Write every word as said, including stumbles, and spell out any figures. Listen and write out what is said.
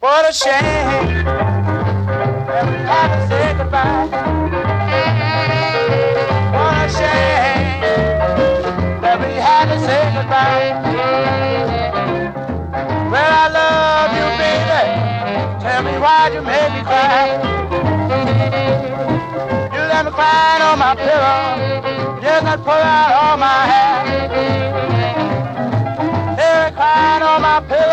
What a shame that we had to say goodbye. What a shame that we had to say goodbye. Well, I love you, baby. Tell me why you made me cry. You let me cry on my pillow. Yes, I pull out all my hair. Hey, crying on my pillow.